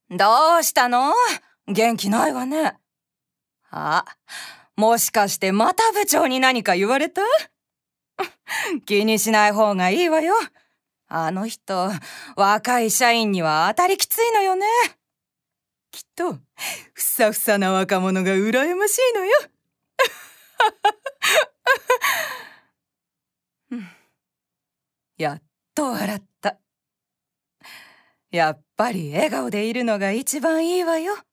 どうしたの？元気ないわね。あ、もしかしてまた部長に何か言われた？気にしない方がいいわよ。あの人、若い社員には当たりきついのよね。きっと、ふさふさな若者が羨ましいのよ。やっと笑った。やっぱり笑顔でいるのが一番いいわよ。